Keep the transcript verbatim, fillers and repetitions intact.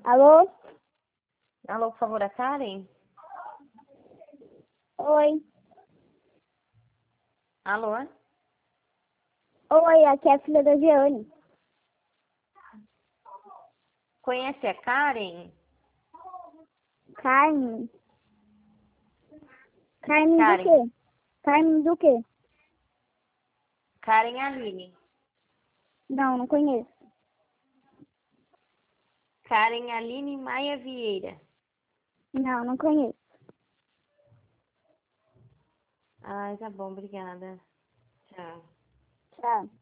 Alô? Alô, por favor, a Karen? Oi. Alô? Oi, aqui é a filha da Giane. Conhece a Karen? Carmen. Carmen do Karen. quê? Carmen do quê? Karen Aline. Não, não conheço. Karen Aline Maia Vieira. Não, não conheço. Ai, tá bom, obrigada. Tchau. Tchau.